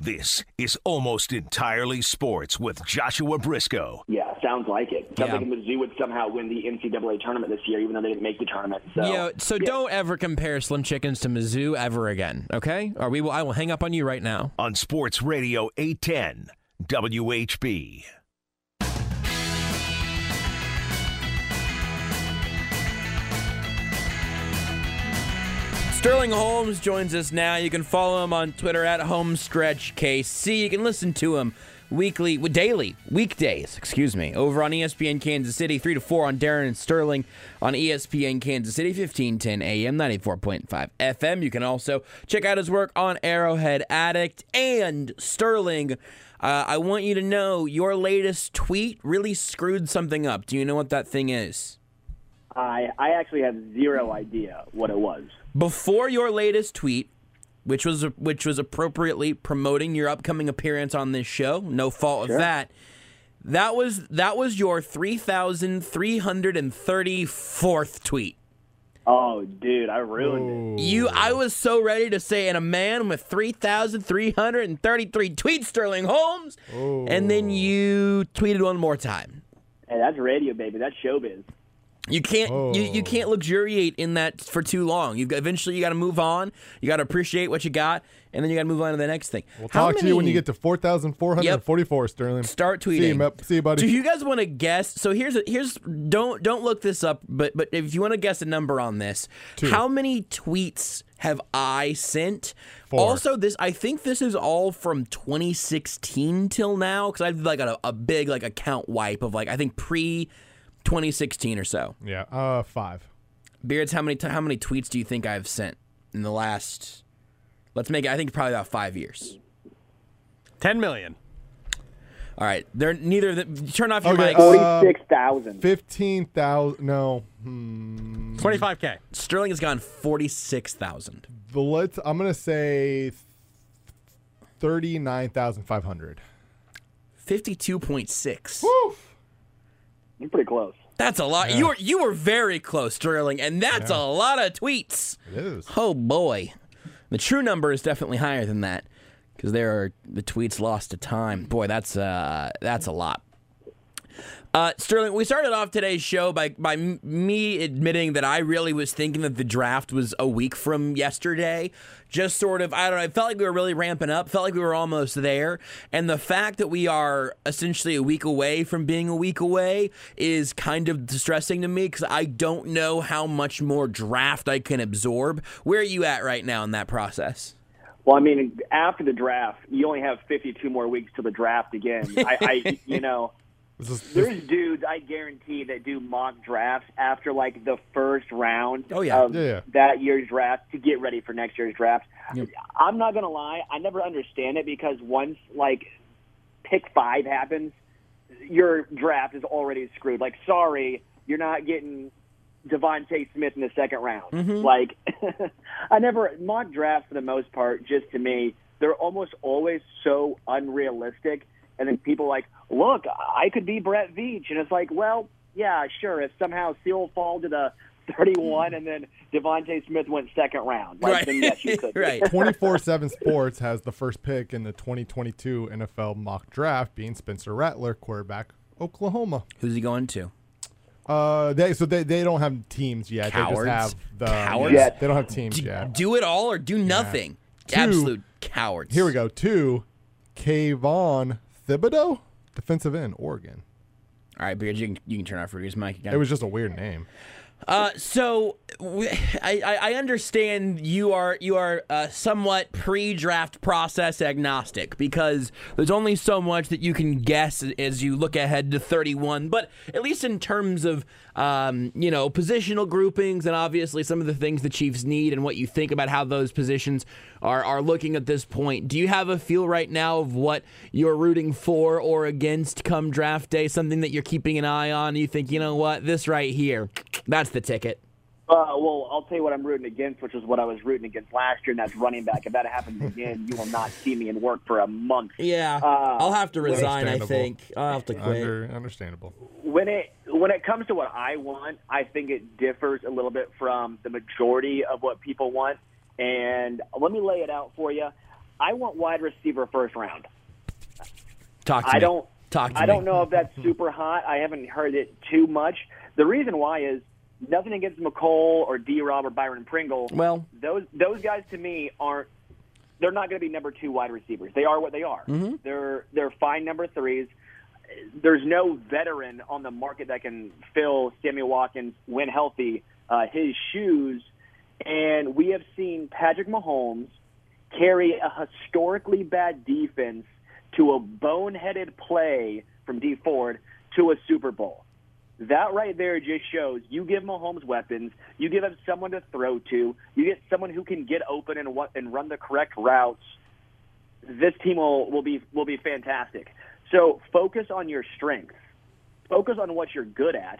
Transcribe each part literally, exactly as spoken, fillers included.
This is Almost Entirely Sports with Joshua Briscoe. Yeah, sounds like it. Sounds Yeah. like Mizzou would somehow win the N C double A tournament this year, even though they didn't make the tournament. So, Yeah, so yeah. don't ever compare Slim Chickens to Mizzou ever again, okay? Or we will. I will hang up on you right now. On Sports Radio eight ten W H B. Sterling Holmes joins us now. You can follow him on Twitter at HomestretchKC. You can listen to him weekly, daily, weekdays, excuse me, over on E S P N Kansas City, three to four on Darren and Sterling on E S P N Kansas City, fifteen ten A M, ninety-four point five F M. You can also check out his work on Arrowhead Addict. And Sterling, uh, I want you to know your latest tweet really screwed something up. Do you know what that thing is? I, I actually have zero idea what it was. Before your latest tweet, which was which was appropriately promoting your upcoming appearance on this show, no fault Sure. of that. That was that was your three thousand three hundred thirty-fourth tweet. Oh, dude, I ruined it. You, I was so ready to say, and a man with three thousand three hundred thirty-three tweets, Sterling Holmes, Oh. and then you tweeted one more time. Hey, that's radio, baby. That's showbiz. You can't Oh. you, you can't luxuriate in that for too long. You eventually you got to move on. You got to appreciate what you got, and then you got to move on to the next thing. We'll How talk to you when many- you get to four thousand four hundred forty-four, Sterling. Start tweeting. See you, Mep. See you, buddy. Do you guys want to guess? So here's a, here's don't don't look this up, but but if you want to guess a number on this, Two. how many tweets have I sent? Four. Also, this I think this is all from twenty sixteen till now because I did like a, a big like account wipe of like I think pre twenty sixteen or so. Yeah, uh, five. Beards, how many t- how many tweets do you think I've sent in the last? Let's make it. I think probably about five years. ten million. All right, they're neither. of them- Turn off your Okay, mics. uh, forty-six thousand. fifteen thousand. No. Hmm. twenty-five K. Sterling has gone forty-six thousand. The let's. I'm gonna say thirty-nine thousand five hundred. fifty-two point six. You're pretty close. That's a lot. Yeah. You were you were very close, Sterling, and that's Yeah. a lot of tweets. It is. Oh boy, the true number is definitely higher than that because there are the tweets lost to time. Boy, that's uh that's a lot. Uh, Sterling, we started off today's show by by m- me admitting that I really was thinking that the draft was a week from yesterday. Just sort of, I don't know, it felt like we were really ramping up, felt like we were almost there. And the fact that we are essentially a week away from being a week away is kind of distressing to me because I don't know how much more draft I can absorb. Where are you at right now in that process? Well, I mean, after the draft, you only have fifty-two more weeks till the draft again. I, I you know, This is, this, there's dudes I guarantee that do mock drafts after like the first round Oh, yeah. of Yeah, yeah. that year's draft to get ready for next year's draft. Yep. I'm not gonna lie, I never understand it because once like pick five happens, your draft is already screwed. Like, sorry, you're not getting Devontae Smith in the second round. Mhm. Like, I never mock drafts for the most part. Just to me, they're almost always so unrealistic. And then people are like, look, I could be Brett Veach. And it's like, well, yeah, sure. If somehow Seal fall to the thirty-one and then Devontae Smith went second round, like, Right. then yes, you could. Right. twenty-four seven Sports has the first pick in the twenty twenty-two N F L mock draft being Spencer Rattler, quarterback, Oklahoma. Who's he going to? Uh, they so they, they don't have teams yet. Cowards. They just have the Cowards? yeah, they don't have teams Do, yet. do it all or do nothing. Two- Absolute cowards. Here we go. Two, Kayvon Thibodeau, defensive end, Oregon. All right, Beard, you can, you can turn off Rudy's mic again. It was just a weird name. Uh, so w- I, I I understand you are you are uh, somewhat pre-draft process agnostic because there's only so much that you can guess as you look ahead to thirty-one. But at least in terms of um, you know positional groupings and obviously some of the things the Chiefs need and what you think about how those positions are are looking at this point, do you have a feel right now of what you're rooting for or against come draft day? Something that you're keeping an eye on? You think, you know what, this right here, that's the ticket. Uh, well, I'll tell you what I'm rooting against, which is what I was rooting against last year, and that's running back. If that happens again, you will not see me in work for a month. Yeah, Uh, I'll have to resign. I Understandable. think I'll have to quit. Under, understandable. When it when it comes to what I want, I think it differs a little bit from the majority of what people want. And let me lay it out for you. I want wide receiver first round. Talk to I me. don't. Talk to I me. don't know if that's super hot. I haven't heard it too much. The reason why is nothing against McCole or D-Rob or Byron Pringle. Well, those those guys to me aren't. They're not going to be number two wide receivers. They are what they are. Mm-hmm. They're they're fine number threes. There's no veteran on the market that can fill Sammy Watkins, when healthy, uh, his shoes. And we have seen Patrick Mahomes carry a historically bad defense to a boneheaded play from Dee Ford to a Super Bowl. That right there just shows you give Mahomes weapons, you give him someone to throw to, you get someone who can get open and and run the correct routes. This team will, will be will be fantastic. So focus on your strengths. Focus on what you're good at,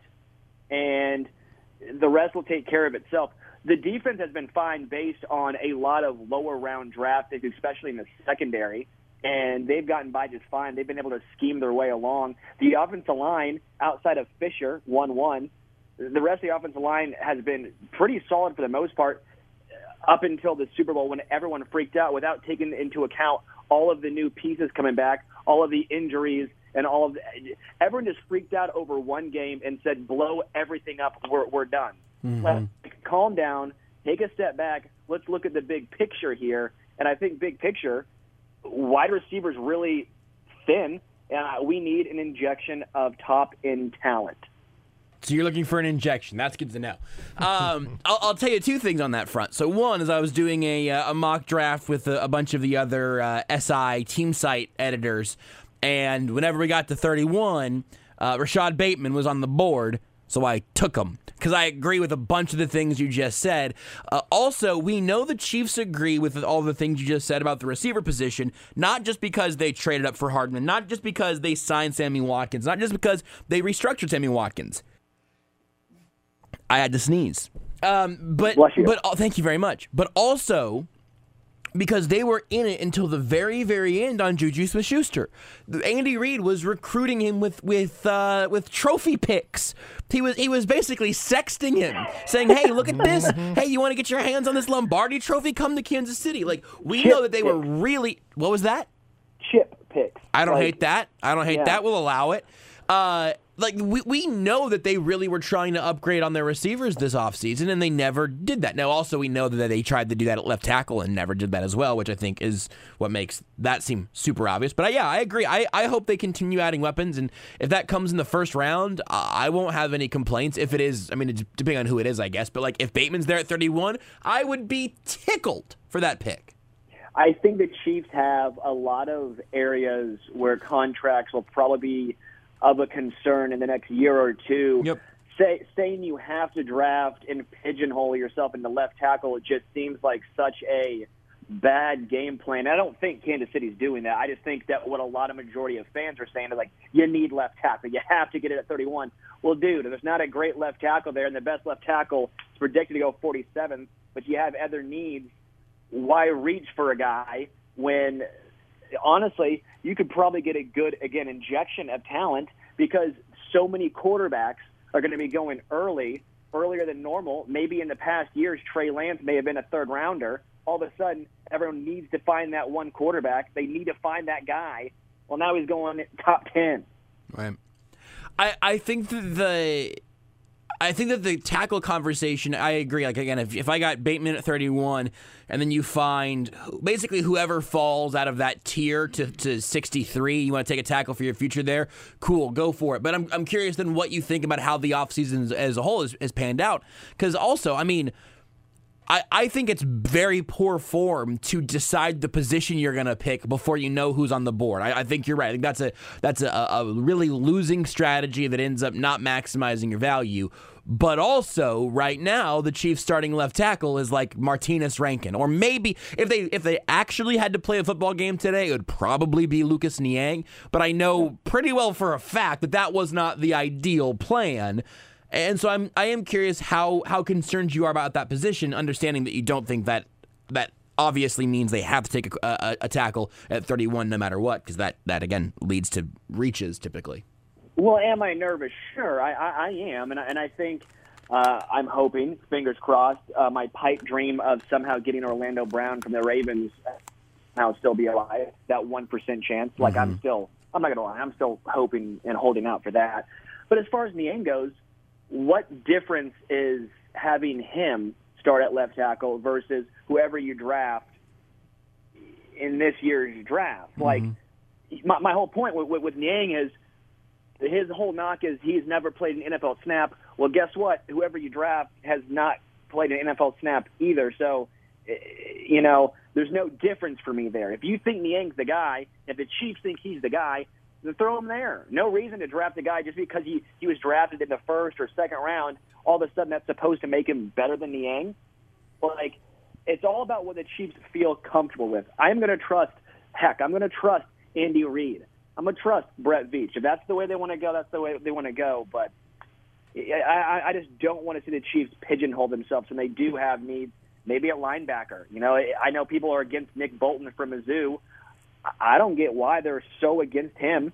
and the rest will take care of itself. The defense has been fine based on a lot of lower round draft picks, especially in the secondary, and they've gotten by just fine. They've been able to scheme their way along. The offensive line, outside of Fisher, one one, the rest of the offensive line has been pretty solid for the most part up until the Super Bowl when everyone freaked out without taking into account all of the new pieces coming back, all of the injuries, and all of the, everyone just freaked out over one game and said, blow everything up, we're, we're done. Mm-hmm. Let's calm down, take a step back, let's look at the big picture here. And I think big picture, wide receivers really thin, and uh, we need an injection of top-end talent. So you're looking for an injection. That's good to know. Um, I'll, I'll tell you two things on that front. So one is I was doing a, uh, a mock draft with a, a bunch of the other uh, S I team site editors, and whenever we got to thirty-one, uh, Rashad Bateman was on the board, so I took him because I agree with a bunch of the things you just said. Uh, also, we know the Chiefs agree with all the things you just said about the receiver position, not just because they traded up for Hardman, not just because they signed Sammy Watkins, not just because they restructured Sammy Watkins. I had to sneeze. Um, but, but oh, thank you very much. But also because they were in it until the very, very end on Juju Smith-Schuster. Andy Reid was recruiting him with with uh, with trophy picks. He was he was basically sexting him, saying, "Hey, look at this. Hey, you want to get your hands on this Lombardi Trophy? Come to Kansas City." Like we Chip know that they picks. were really. What was that? Chip picks. I don't like, hate that. I don't hate yeah. that. We'll allow it. Uh, like, we, we know that they really were trying to upgrade on their receivers this offseason, and they never did that. Now, also, we know that they tried to do that at left tackle and never did that as well, which I think is what makes that seem super obvious. But, uh, yeah, I agree. I, I hope they continue adding weapons, and if that comes in the first round, uh, I won't have any complaints. If it is, I mean, it's depending on who it is, I guess. But, like, if Bateman's there at thirty-one, I would be tickled for that pick. I think the Chiefs have a lot of areas where contracts will probably be of a concern in the next year or two. Yep. Say, saying you have to draft and pigeonhole yourself into left tackle, it just seems like such a bad game plan. I don't think Kansas City's doing that. I just think that what a lot of majority of fans are saying is like, you need left tackle. You have to get it at thirty-one. Well, dude, there's not a great left tackle there, and the best left tackle is predicted to go forty-seventh, but you have other needs. Why reach for a guy when, honestly, you could probably get a good, again, injection of talent because so many quarterbacks are going to be going early, earlier than normal. Maybe in the past years, Trey Lance may have been a third rounder. All of a sudden, everyone needs to find that one quarterback. They need to find that guy. Well, now he's going top ten. Right. I, I think that the... I think that the tackle conversation, I agree. Like, again, if, if I got Bateman at thirty-one and then you find basically whoever falls out of that tier to, to sixty-three, you want to take a tackle for your future there, cool, go for it. But I'm I'm curious then what you think about how the offseason as a whole has, has panned out. Because also, I mean, I, I think it's very poor form to decide the position you're going to pick before you know who's on the board. I, I think you're right. I think that's a that's a, a really losing strategy that ends up not maximizing your value. But also, right now, the Chiefs' starting left tackle is like Martinez Rankin. Or maybe, if they if they actually had to play a football game today, it would probably be Lucas Niang. But I know pretty well for a fact that that was not the ideal plan. And so I'm I am curious how how concerned you are about that position, understanding that you don't think that that obviously means they have to take a, a, a tackle at thirty-one no matter what, because that, that, again, leads to reaches typically. Well, am I nervous? Sure, I, I, I am, and I, and I think uh, I'm hoping, fingers crossed, uh, my pipe dream of somehow getting Orlando Brown from the Ravens somehow still be alive, that one percent chance. Like, Mm-hmm. I'm still, I'm not going to lie, I'm still hoping and holding out for that. But as far as Niang goes, what difference is having him start at left tackle versus whoever you draft in this year's draft? Mm-hmm. Like, my, my whole point with, with, with Niang is his whole knock is he's never played an N F L snap. Well, guess what? Whoever you draft has not played an N F L snap either. So, you know, there's no difference for me there. If you think Niang's the guy, if the Chiefs think he's the guy, then throw him there. No reason to draft a guy just because he, he was drafted in the first or second round. All of a sudden that's supposed to make him better than Niang. Like, it's all about what the Chiefs feel comfortable with. I'm going to trust, heck, I'm going to trust Andy Reid. I'm going to trust Brett Veach. If that's the way they want to go, that's the way they want to go. But I, I, I just don't want to see the Chiefs pigeonhole themselves, and they do have needs. Maybe a linebacker. You know, I know people are against Nick Bolton from Mizzou. I don't get why they're so against him.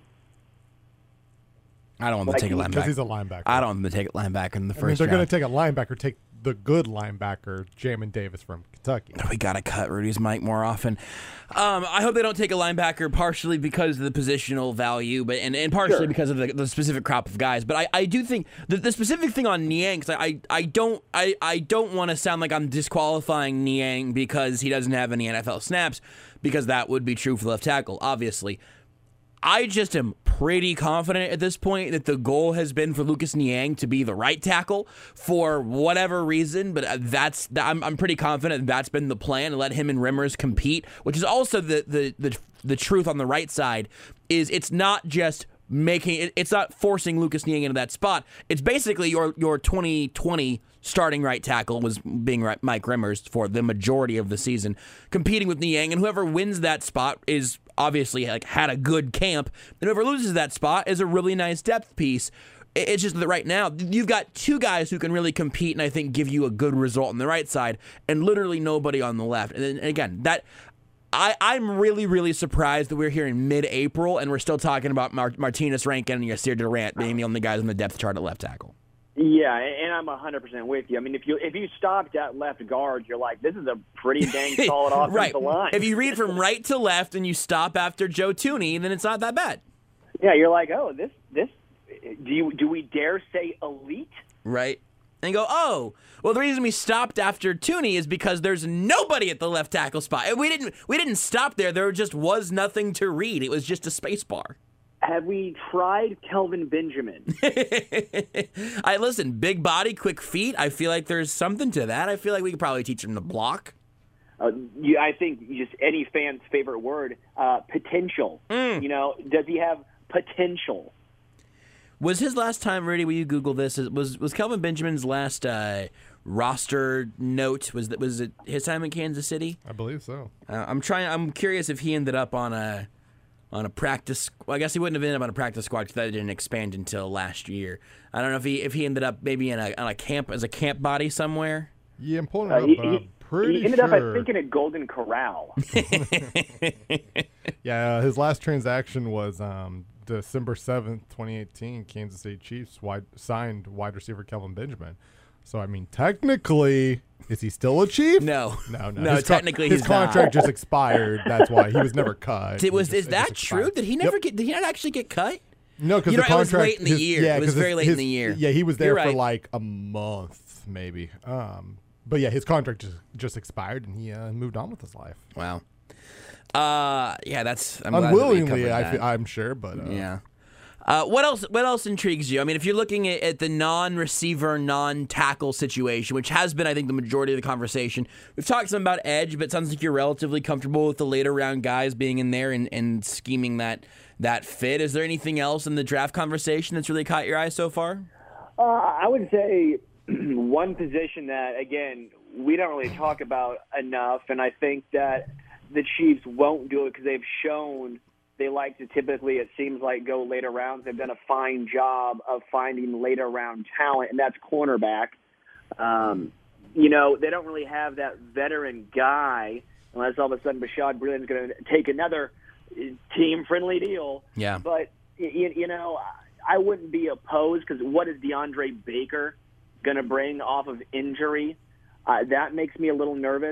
I don't want Like, them to take a Because linebacker. he's a linebacker. I don't want them to take a linebacker in the I first mean, they're going round. to take a linebacker, take the good linebacker, Jamin Davis from Kentucky. We got to cut Rudy's mic more often. Um, I hope they don't take a linebacker partially because of the positional value, but and, and partially Sure. because of the, the specific crop of guys. But I, I do think the, the specific thing on Niang, 'cause I, I don't I, I don't want to sound like I'm disqualifying Niang because he doesn't have any N F L snaps, because that would be true for left tackle, obviously. I just am pretty confident at this point that the goal has been for Lucas Niang to be the right tackle for whatever reason, but that's I'm, I'm pretty confident that's been the plan, to let him and Rimmers compete, which is also the the the, the truth on the right side. Is it's not just making it, it's not forcing Lucas Niang into that spot. It's basically your your twenty twenty starting right tackle was being right, Mike Rimmers for the majority of the season, competing with Niang, and whoever wins that spot is obviously like had a good camp, and whoever loses that spot is a really nice depth piece. It's just that right now you've got two guys who can really compete and I think give you a good result on the right side, and literally nobody on the left. And then again, that I, I'm really, really surprised that we're here in mid-April and we're still talking about Mar- Martinez Rankin and Yasir Durant being the only guys on the depth chart at left tackle. Yeah, and I'm one hundred percent with you. I mean, if you if you stopped at left guard, you're like, this is a pretty dang solid offensive Right. line. If you read from right to left and you stop after Joe Thuney, then it's not that bad. Yeah, you're like, oh, this this do you do we dare say elite? Right. And go, oh, well, the reason we stopped after Thuney is because there's nobody at the left tackle spot. And we didn't we didn't stop there. There just was nothing to read. It was just a space bar. Have we tried Kelvin Benjamin? I listen, big body, quick feet. I feel like there's something to that. I feel like we could probably teach him to block. Uh, you, I think just any fan's favorite word, uh, potential. Mm. You know, does he have potential? Was his last time, Rudy, will you Google this? Was was Kelvin Benjamin's last uh, roster note, was that was it his time in Kansas City? I believe so. Uh, I'm trying. I'm curious if he ended up on a on a practice. Well, I guess he wouldn't have ended up on a practice squad because that didn't expand until last year. I don't know if he if he ended up maybe in a on a camp as a camp body somewhere. Yeah, I'm pulling it Uh, up, he, but I'm he- pretty he ended sure. up, I think, in a Golden Corral. Yeah, uh, his last transaction was um, December seventh, twenty eighteen. Kansas City Chiefs wide, signed wide receiver Kelvin Benjamin. So, I mean, technically, is he still a Chief? No, No, no. no. His co- technically, his he's contract not. just expired. That's why he was never cut. Did, was He is just- it that just true? expired. Did he never Yep. get? Did he not actually get cut? No, because You the know, it was contract late in the his- year. Yeah, It was 'cause very his- late in his- the year. Yeah, he was there You're for right. like a month, maybe. Um, but yeah, his contract just just expired, and he uh, moved on with his life. Wow. Uh, yeah, that's I'm glad that we Unwillingly, covered I that. fe- I'm sure, but uh, Yeah. Uh, what else? What else intrigues you? I mean, if you're looking at, at the non-receiver, non-tackle situation, which has been, I think, the majority of the conversation. We've talked some about edge, but it sounds like you're relatively comfortable with the later round guys being in there and, and scheming that that fit. Is there anything else in the draft conversation that's really caught your eye so far? Uh, I would say one position that, again, we don't really talk about enough, and I think that the Chiefs won't do it because they've shown they like to typically, it seems like, go later rounds. They've done a fine job of finding later round talent, and that's cornerback. Um, you know, they don't really have that veteran guy unless all of a sudden Bashad Breeland's going to take another team-friendly deal. Yeah. But, you, you know, I wouldn't be opposed because what is DeAndre Baker going to bring off of injury? Uh, that makes me a little nervous.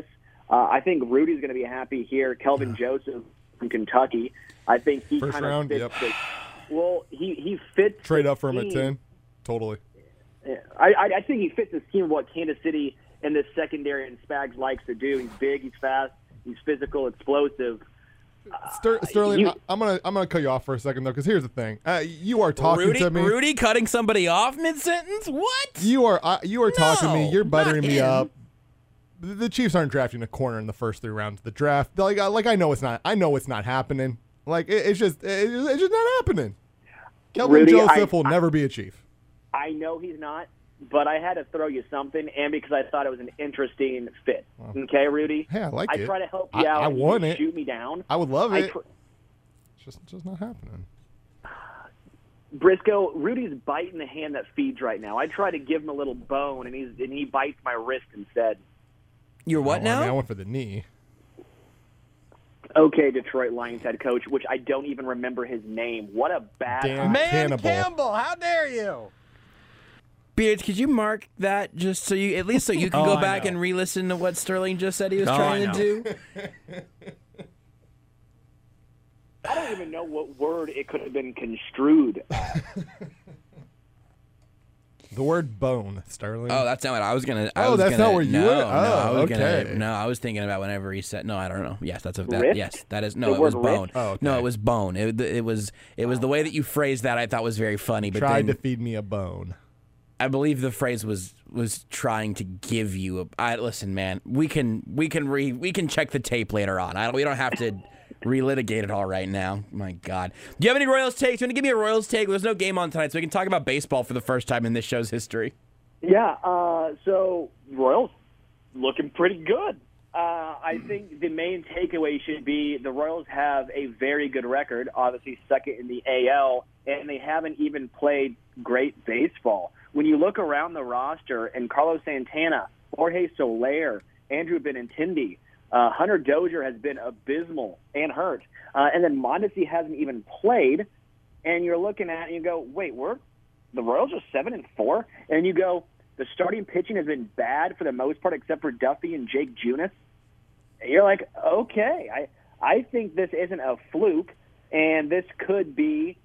Uh, I think Rudy's going to be happy here. Kelvin Joseph from Kentucky. I think he First kind of round, fits yep. the, well, he, he fits Trade the up for him at scheme. ten. Totally. I, I, I think he fits the scheme of what Kansas City in this secondary and Spags likes to do. He's big, he's fast, he's physical, explosive. Ster- Sterling, you- I, I'm gonna I'm gonna cut you off for a second though, because here's the thing. Uh, you are talking Rudy, to me. Rudy cutting somebody off mid sentence? What? You are uh, you are talking to me. No, You're buttering not me him. up. The the Chiefs aren't drafting a corner in the first three rounds of the draft. Like uh, like I know it's not. I know it's not happening. Like it, it's just it's just, it's just not happening. Kelvin Rudy, Joseph I- will I- never be a Chief. I know he's not, but I had to throw you something, and because I thought it was an interesting fit. Okay, Rudy? Hey, I like I it. try to help you I- out. I and you want it. Shoot me down. I would love I it. tr- It's just just not happening. Briscoe, Rudy's biting the hand that feeds right now. I try to give him a little bone, and he's and he bites my wrist instead. You're what Oh, I, now? mean, I went for the knee. Okay, Detroit Lions head coach, which I don't even remember his name. What a bad Dan Man Cannibal. Campbell, how dare you? Beards, could you mark that just so you, at least so you can Oh, go I back know. and re-listen to what Sterling just said he was Oh, trying I to know. do? I don't even know what word it could have been construed. The word bone, Sterling. Oh, that's not what I was gonna. I Oh, was that's gonna, not where you no, went? No, I was Oh, okay. gonna. No, I was thinking about whenever he said. No, I don't know. Yes, that's a. That, Rift? yes, that is. No, The it was word bone. rift? Oh, okay. No, it was bone. It, it was. It was the way that you phrased that. I thought was very funny. But Tried then to feed me a bone. I believe the phrase was was trying to give you a. I listen, man. We can we can re we can check the tape later on. I don't, we don't have to relitigate it all right now. My God. Do you have any Royals takes? Do you want to give me a Royals take? There's no game on tonight, so we can talk about baseball for the first time in this show's history. Yeah, uh, so Royals looking pretty good. Uh, I think the main takeaway should be the Royals have a very good record, obviously second in the A L, and they haven't even played great baseball. When you look around the roster, and Carlos Santana, Jorge Soler, Andrew Benintendi, uh, Hunter Dozier has been abysmal and hurt, uh, and then Mondesi hasn't even played, and you're looking at it and you go, wait, we're the Royals are seven and four, and you go, the starting pitching has been bad for the most part, except for Duffy and Jake Junis. And you're like, okay, I I think this isn't a fluke, and this could be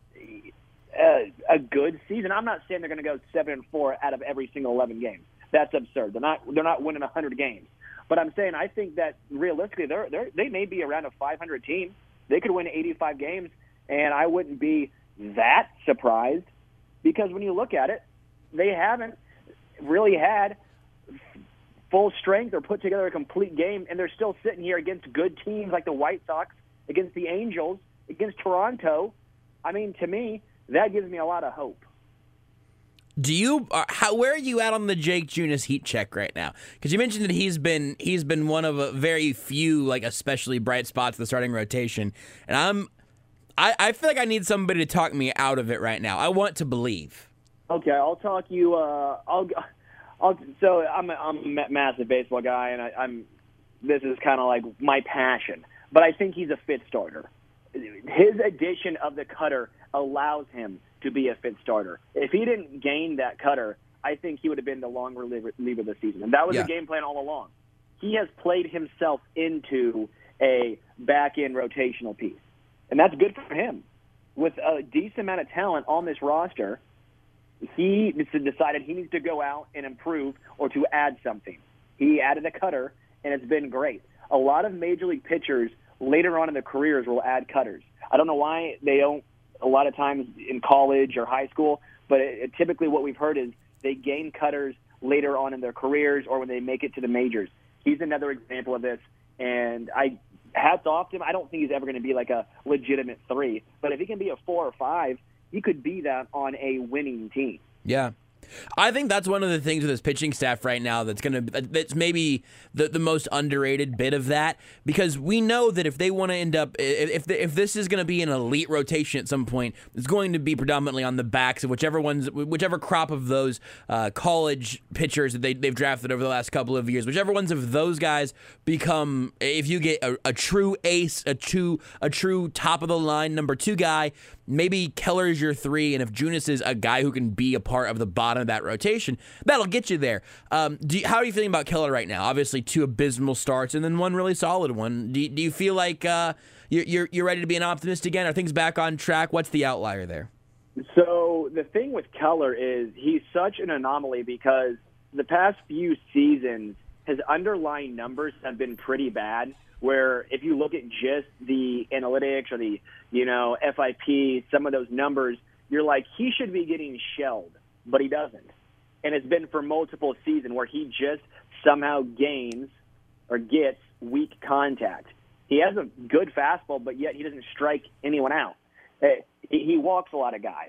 a, a good season. I'm not saying they're going to go seven and four out of every single eleven games. That's absurd. They're not they're not winning a hundred games. But I'm saying I think that realistically, they're, they're they may be around a five hundred team. They could win eighty-five games, and I wouldn't be that surprised. Because when you look at it, they haven't really had full strength or put together a complete game, and they're still sitting here against good teams like the White Sox, against the Angels, against Toronto. I mean, to me, that gives me a lot of hope. Do you uh, how where are you at on the Jake Junis heat check right now? Because you mentioned that he's been he's been one of a very few like especially bright spots in the starting rotation, and I'm I, I feel like I need somebody to talk me out of it right now. I want to believe. Okay, I'll talk you. Uh, I'll, I'll. So I'm a, I'm a massive baseball guy, and I, I'm. This is kind of like my passion, but I think he's a fit starter. His addition of the cutter allows him to be a fit starter. If he didn't gain that cutter, I think he would have been the long reliever, reliever of the season, and that was Yeah. the game plan all along. He has played himself into a back-end rotational piece, and that's good for him. With a decent amount of talent on this roster, he decided he needs to go out and improve or to add something. He added a cutter, and it's been great. A lot of major league pitchers later on in their careers will add cutters. I don't know why they don't a lot of times in college or high school, but it, it, typically what we've heard is they gain cutters later on in their careers or when they make it to the majors. He's another example of this, and I hats off to him. I don't think he's ever going to be like a legitimate three, but if he can be a four or five, he could be that on a winning team. Yeah. I think that's one of the things with this pitching staff right now that's going to that's maybe the, the most underrated bit of that, because we know that if they want to end up if the, if this is going to be an elite rotation at some point, it's going to be predominantly on the backs of whichever ones whichever crop of those uh, college pitchers that they, they've drafted over the last couple of years, whichever ones of those guys become, if you get a, a true ace, a true a true top of the line number two guy, maybe Keller is your three, and if Junis is a guy who can be a part of the bottom of that rotation, that'll get you there. Um, do you, how are you feeling about Keller right now? Obviously, two abysmal starts and then one really solid one. Do you, do you feel like uh, you're, you're you're ready to be an optimist again? Are things back on track? What's the outlier there? So the thing with Keller is he's such an anomaly because the past few seasons, his underlying numbers have been pretty bad, where if you look at just the analytics or the, you know, F I P, some of those numbers, you're like, he should be getting shelled, but he doesn't. And it's been for multiple seasons where he just somehow gains or gets weak contact. He has a good fastball, but yet he doesn't strike anyone out. He walks a lot of guys.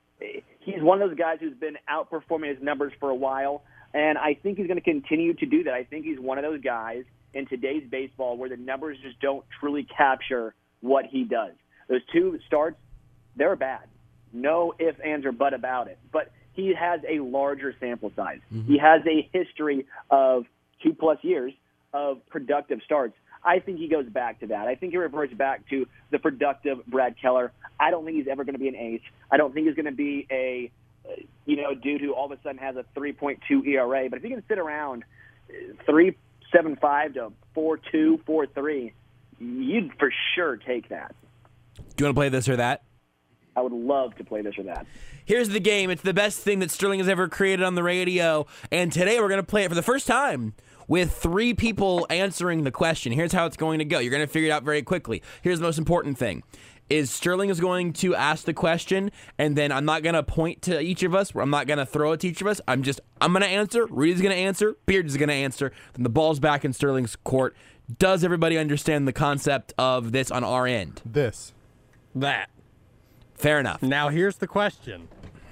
He's one of those guys who's been outperforming his numbers for a while, and I think he's going to continue to do that. I think he's one of those guys in today's baseball where the numbers just don't truly capture what he does. Those two starts, they're bad. No ifs, ands, or but about it. But he has a larger sample size. Mm-hmm. He has a history of two-plus years of productive starts. I think he goes back to that. I think he reverts back to the productive Brad Keller. I don't think he's ever going to be an ace. I don't think he's going to be a, you know, dude who all of a sudden has a three point two E R A. But if he can sit around three point seven five to four point two, four point three, you'd for sure take that. Do you want to play this or that? I would love to play this or that. Here's the game. It's the best thing that Sterling has ever created on the radio. And today we're going to play it for the first time with three people answering the question. Here's how it's going to go. You're going to figure it out very quickly. Here's the most important thing. Is Sterling is going to ask the question, and then I'm not going to point to each of us. I'm not going to throw it to each of us. I'm just, I'm going to answer. Rudy's going to answer. Beard is going to answer. Then the ball's back in Sterling's court. Does everybody understand the concept of this on our end? This. That. Fair enough. Now, here's the question.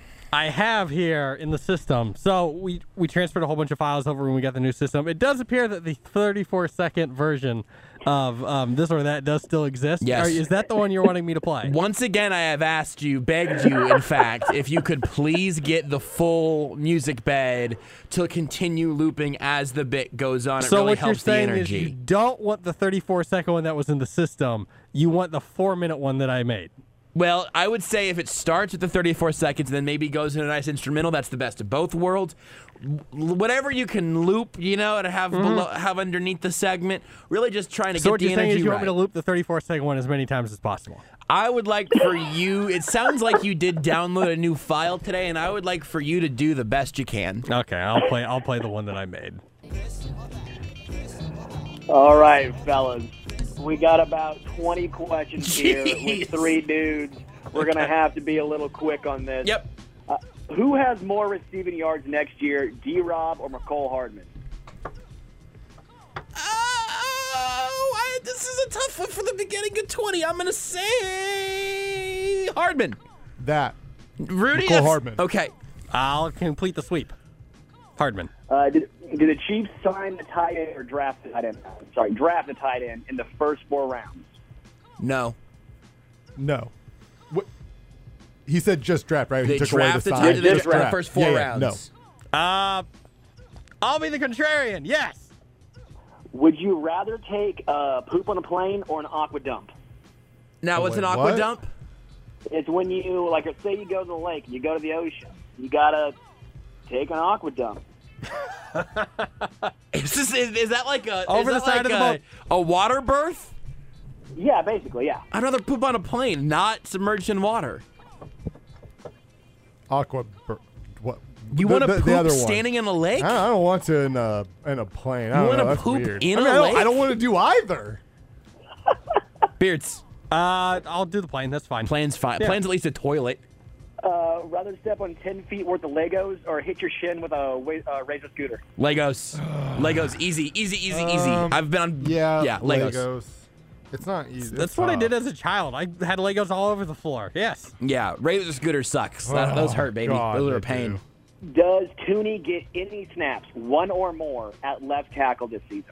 I have here in the system, so we, we transferred a whole bunch of files over when we got the new system. It does appear that the thirty-four second version of um, this or that does still exist. Yes. Are, is that the one you're wanting me to play? Once again, I have asked you, begged you, in fact, if you could please get the full music bed to continue looping as the bit goes on. It so really what helps you're saying the energy. is you don't want the thirty-four second one that was in the system. You want the four minute one that I made. Well, I would say if it starts with the thirty-four seconds and then maybe goes into a nice instrumental, that's the best of both worlds. Whatever you can loop, you know, and have mm-hmm. below, have underneath the segment, really just trying to so get the energy right. So what you're saying is you want me to loop the thirty-four second one as many times as possible? I would like for you, it sounds like you did download a new file today, and I would like for you to do the best you can. Okay, I'll play, I'll play the one that I made. All right, fellas. We got about twenty questions Jeez. here with three dudes. We're going to have to be a little quick on this. Yep. Uh, who has more receiving yards next year, D-Rob or McCole Hardman? Oh, I, this is a tough one for the beginning of twenty. I'm going to say Hardman. That. Rudy? McCole Hardman. Okay. I'll complete the sweep. Hardman. Uh, did, did the Chiefs sign the tight end or draft the tight end? Sorry, draft the tight end in the first four rounds? No. No. What? He said just draft, right? They he took drafted away the sign. the, Just the draft. first four yeah, yeah, rounds. No. Uh, I'll be the contrarian. Yes. Would you rather take a poop on a plane or an aqua dump? Now, Oh, what's wait, an aqua what? dump? It's when you, like, say you go to the lake, you go to the ocean. You got to take an aqua dump. Is, this, is, is that like a Over is the that side like of the a, boat. a water birth? Yeah, basically, yeah. I'd rather poop on a plane, not submerged in water. Aqua. Bur- what? You The- want to the- the poop other one. standing in a lake? I don't, I don't want to in a in a plane. I You don't wanna know. That's poop weird. in I mean, a I don't, lake? I don't want to do either. Beards. Uh, I'll do the plane. That's fine. Plane's fine. Yeah. Plane's at least a toilet. Uh, rather step on ten feet worth of Legos or hit your shin with a wa- uh, razor scooter? Legos. Legos. Easy, easy, easy, easy. Um, I've been on. Yeah. Yeah, Legos. Legos. It's not easy. That's It's what I tough. did as a child. I had Legos all over the floor. Yes. Yeah, razor scooter sucks. That, those Oh, hurt, baby. God, those are they a pain. do. Does Tooney get any snaps, one or more, at left tackle this season?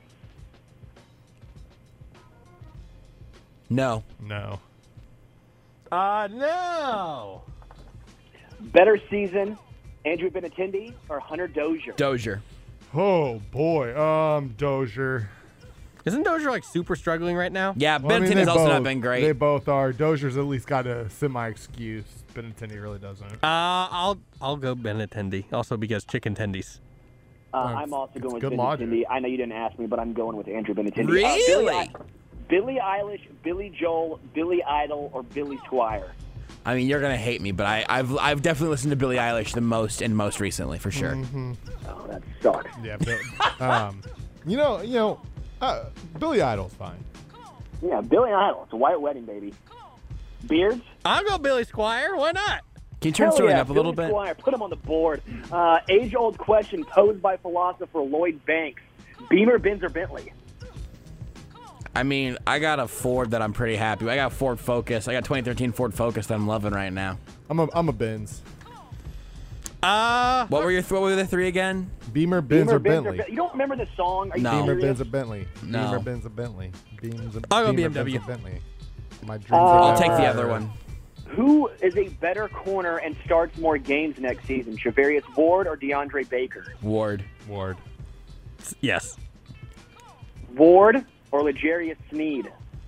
No. No. Uh, no. Better season, Andrew Benintendi or Hunter Dozier? Dozier. Oh boy. Um, Dozier. Isn't Dozier like super struggling right now? Yeah, Well, I mean, Benintendi they has also both- not been great. They both are. Dozier's at least got a semi-excuse. Benintendi really doesn't. Uh, I'll I'll go Benintendi. Also because chicken tendies. Uh, Well, I'm also it's going with good logic. Benintendi. I know you didn't ask me, but I'm going with Andrew Benintendi. Uh, Really? Billy, I- Billie Eilish, Billy Joel, Billy Idol, or Billy Squire? I mean, you're gonna hate me, but I, I've I've definitely listened to Billie Eilish the most and most recently for sure. Mm-hmm. Oh, that sucks. Yeah, Bill, um, you know, you know, uh, Billy Idol's fine. Yeah, Billy Idol. It's a white wedding, baby. Beards? I'll go Billy Squire. Why not? Can you turn Hell Sterling yeah, up a little Billy bit? Squire. Put him on the board. Uh, age-old question posed by philosopher Lloyd Banks. Beamer, Benz, or Bentley? I mean, I got a Ford that I'm pretty happy with. I got a Ford Focus. I got twenty thirteen Ford Focus that I'm loving right now. I'm a, I'm a Benz. Uh, What were your th- what were the three again? Beamer, Benz, Beamer, or Benz, Bentley. or Ben- You don't remember the song? Are you No. Beamer, serious? Benz, or Bentley. No. Beamer, Benz, or Bentley. Beams, and, I'll go Beamer, B M W. Benz, or Bentley. My dreams Uh, are I'll never take the ever- other one. Who is a better corner and starts more games next season? Shavarius Ward or DeAndre Baker? Ward. Ward. yes. Ward or L'Jarius Sneed?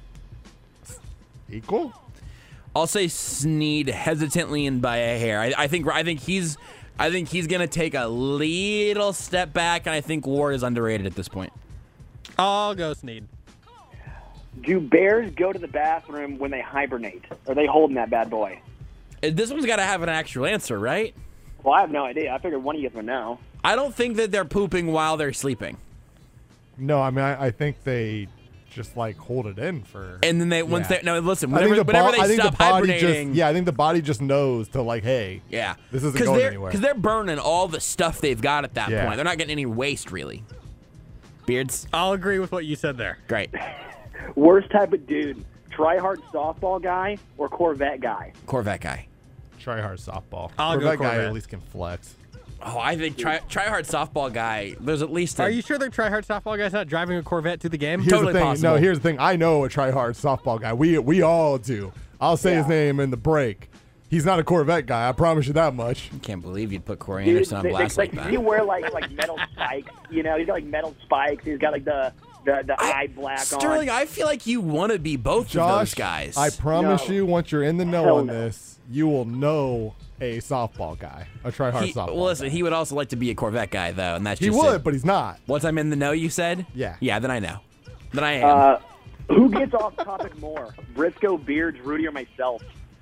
Equal? I'll say Sneed hesitantly and by a hair. I, I think I think he's I think he's gonna take a little step back, and I think Ward is underrated at this point. I'll go Sneed. Do bears go to the bathroom when they hibernate? Are they holding that bad boy? Uh, This one's got to have an actual answer, right? Well, I have no idea. I figured one of you would know. I don't think that they're pooping while they're sleeping, No, I mean, I, I think they just like hold it in for. and then they once Yeah. they no listen I think whenever, the bo- whenever I they think stop the body hibernating. just, yeah, I think the body just knows to like, hey, Yeah, this isn't Cause going they're, anywhere. Because they're burning all the stuff they've got at that Yeah. point. They're not getting any waste, really. Beards? I'll agree with what you said there. Great. Worst type of dude: try-hard softball guy or Corvette guy? Corvette guy. try hard softball. I'll go Corvette guy Corvette. at least can flex. Oh, I think try try hard softball guy. There's at least a, Are you sure the tryhard softball guy's not driving a Corvette to the game? Here's Totally the thing. possible. No, here's the thing. I know a try hard softball guy. We we all do. I'll say his Yeah. name in the break. He's not a Corvette guy. I promise you that much. Can't believe you'd put Corey Dude, Anderson on they- blast they- like that. He wear like like metal spikes. You know, he's got like metal spikes. He's got like the the, the eye black Sterling, on. I feel like you want to be both Josh, of those guys. I promise No. you, once you're in the know Hell on no. this, you will know a softball guy, a try hard He- softball. well, listen, guy. he would also like to be a Corvette guy, though, and that's he just would, it. but he's not. Once I'm in the know, you said? Yeah. Yeah, then I know. Then I am. Uh, who gets off topic more, Briscoe, Beards, Rudy, or myself?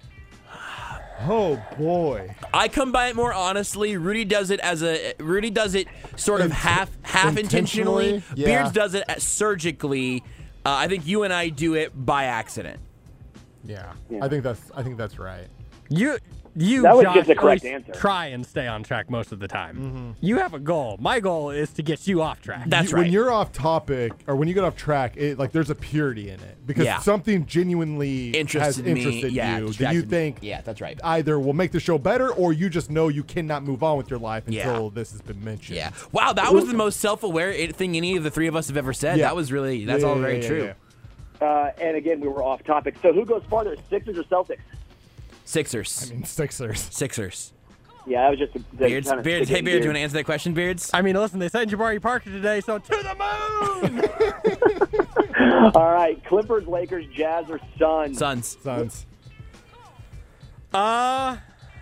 Oh boy. I come by it more honestly. Rudy does it as a Rudy does it sort of Int- half half intentionally. intentionally? Yeah. Beards does it as surgically. Uh, I think you and I do it by accident. Yeah. Yeah. I think that's I think that's right. You, you, That was Josh, just the at correct least answer. try and stay on track most of the time. Mm-hmm. You have a goal. My goal is to get you off track. That's You- right. When you're off topic or when you get off track, it like there's a purity in it because Yeah. something genuinely Interested has me. interested Yeah, you that distracted you me. think Yeah, that's right. either will make the show better or you just know you cannot move on with your life Yeah. until this has been mentioned. Yeah. Wow, that was the most self-aware i- thing any of the three of us have ever said. Yeah. That was really that's Yeah, all yeah, very yeah, true. yeah. Uh, and again, we were off topic. So who goes farther, Sixers or Celtics? Sixers. I mean Sixers. Sixers. Yeah, that was just a, the Beards. kind of Beards. stick Hey, in Beards, gear. you want to answer that question, Beards? I mean, listen, they signed Jabari Parker today, so to the moon. All right, Clippers, Lakers, Jazz, or Suns? Suns. Suns. uh,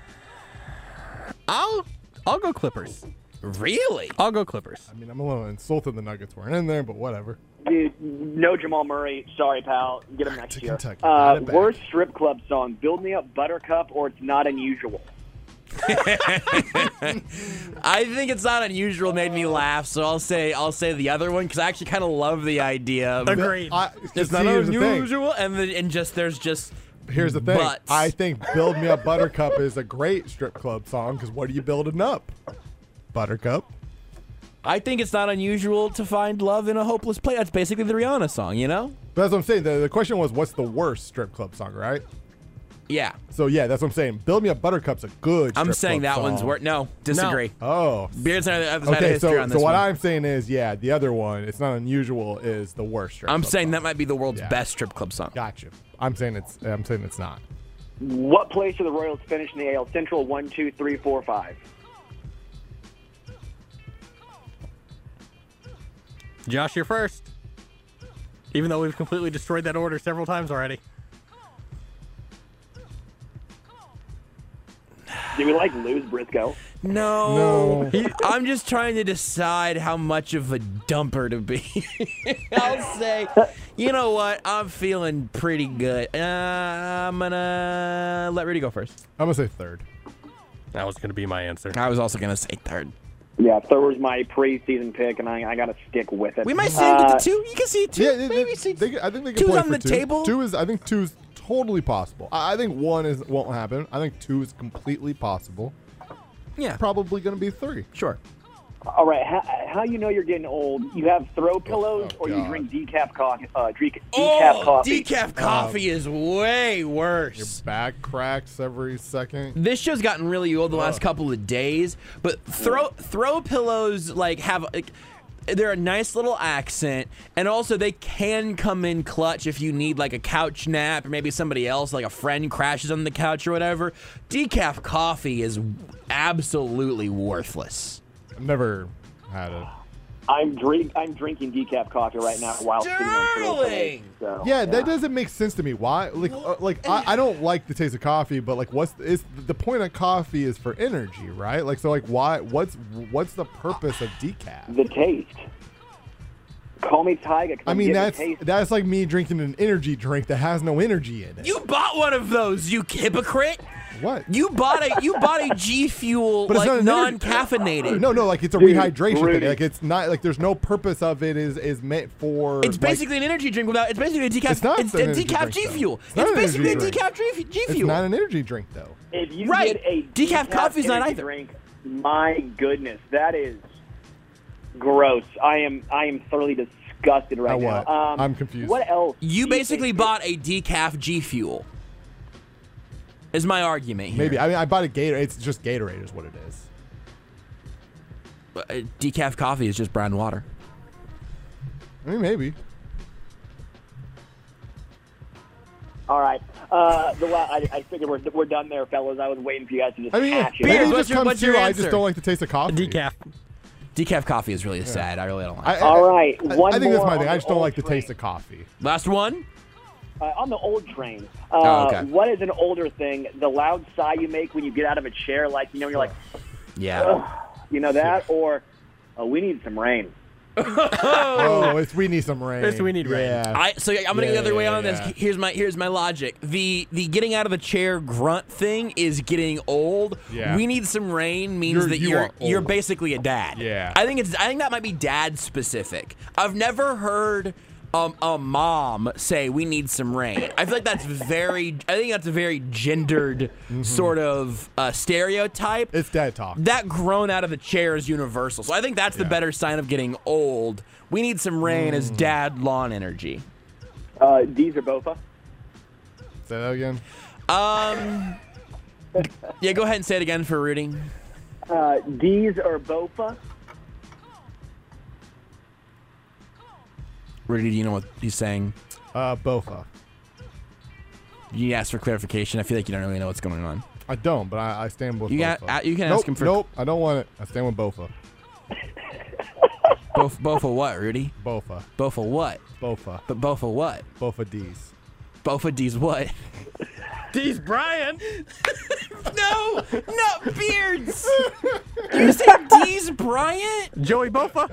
I'll I'll go Clippers. Really? I'll go Clippers. I mean I'm a little insulted the Nuggets weren't in there, but whatever. Dude, no Jamal Murray. Sorry, pal. Get him next to year. Kentucky. Uh, Got it back. worst strip club song: "Build Me Up, Buttercup," or "It's Not Unusual." I think it's not unusual. Made me laugh, so I'll say I'll say the other one because I actually kind of love the idea. Of Agreed. I, It's see, not here's the thing. unusual, and the, and just there's just Here's the thing. Butts. I think "Build Me Up, Buttercup" is a great strip club song because what are you building up? Buttercup. I think it's not unusual to find love in a hopeless place. That's basically the Rihanna song, you know? But that's what I'm saying. The, the question was, what's the worst strip club song, right? Yeah, So yeah, that's what I'm saying. "Build Me Up, Buttercup's a good. I'm strip saying club that one's song. worth. No, disagree. Oh. Beards on the other side of Okay, history so on so this what one. I'm saying is, yeah, the other one, it's not unusual, is the worst strip I'm club saying song. that might be the world's Yeah. best strip club song. Got you. I'm saying it's. I'm saying it's not. What place are the Royals finish in the A L Central? One, two, three, four, five. Josh, you're first. Even though we've completely destroyed that order several times already. Did we like lose Briscoe? No. No. I'm just trying to decide how much of a dumper to be. I'll say, you know what? I'm feeling pretty good. Uh, I'm going to let Rudy go first. I'm gonna say third. That was going to be my answer. I was also going to say third. Yeah, third was my preseason pick, and I, I got to stick with it. We might see him Uh, get to two. You can see two. Yeah, they, Maybe they, see they, I think they can two's play on for the two. table. Two is, I think two is totally possible. I, I think one is won't happen. I think two is completely possible. Yeah, Probably going to be three. sure. All right, how, how you know you're getting old? You have throw pillows, oh, or you God. drink decaf coffee? Uh, drink, decaf Oh, coffee. decaf coffee is way Your worse. back cracks every second. This show's gotten really old the last couple of days, but throw throw pillows like have like they're a nice little accent, and also they can come in clutch if you need like a couch nap or maybe somebody else like a friend crashes on the couch or whatever. Decaf coffee is absolutely worthless. I've never had it. I'm drink I'm drinking decaf coffee right now while sitting on throw pillows. Sterling! So, Yeah, that doesn't make sense to me. Why? Like, uh, like I, I don't like the taste of coffee, but like, what's is the point of coffee is for energy, right? Like, so like, why? What's what's the purpose of decaf? The taste. Call me Tyga. 'cause I I'm mean, getting the that's taste. that's like me drinking an energy drink that has no energy in it. You bought one of those, you hypocrite. What? You bought a you bought a G Fuel But it's like not an energy- non-caffeinated. No, no, like it's a Dude, rehydration Rudy. thing. Like it's not like there's no purpose of it is is meant for. It's basically an energy drink without. It's basically a decaf. It's not It's an a energy decaf drink, G though. Fuel. It's not It's an basically a energy decaf G, G It's Fuel. not an energy drink though. If you Right. get a Decaf coffee's not energy either. drink, my goodness, that is gross. I am I am thoroughly disgusted right Now what? now. Um, I'm confused. What else? You do basically think- bought a decaf G Fuel. Is my argument here. Maybe I mean I bought a Gatorade. It's just Gatorade is what it is. Uh, decaf coffee is just brown water. I mean maybe. All right. Uh, the la- I, I figured we're, we're done there, fellas. I was waiting for you guys to just I mean, hatch it. maybe Beers, it what's just your- comes what's your to I answer? just don't like the taste of coffee. Decaf. Decaf coffee is really sad. I really don't like I, it. I, All right, I, one I think that's more my thing. on I the just don't old like the train. taste of coffee. Last one. Uh, on the old train, uh, Oh, okay. what is an older thing? The loud sigh you make when you get out of a chair, like, you know, you're like, Yeah. ugh, you know that? Or, oh, we need some rain. Oh, it's we need some rain. It's we need rain. Yeah. I so I'm gonna Yeah, go the other way yeah, on this. yeah. Here's my here's my logic. The the getting out of the chair grunt thing is getting old. Yeah. We need some rain means You're- that you you're are you're old. basically a dad. Yeah. I think it's I think that might be dad specific. I've never heard um, a mom say we need some rain. I feel like that's very I think that's a very gendered sort of uh, stereotype. It's dad talk. That grown out of the chair is universal. So I think that's the Yeah. better sign of getting old. We need some rain as dad lawn energy. Uh, D's or Bofa? Say that again. Um, yeah, go ahead and say it again for Rudy. Uh, D's or Bofa? Rudy, do you know what he's saying? Uh, Bofa. You asked for clarification. I feel like you don't really know what's going on. I don't, but I, I stand with You Bofa. got- uh, you can nope, ask him for- Nope, I don't want it. I stand with Bofa. Both, both of what, Rudy? Bofa. Both of what? Bofa. But both of what? Bofa D's. Both of these what? D's Brian. No, not Beards. You said D's Bryant? Joey Bofa.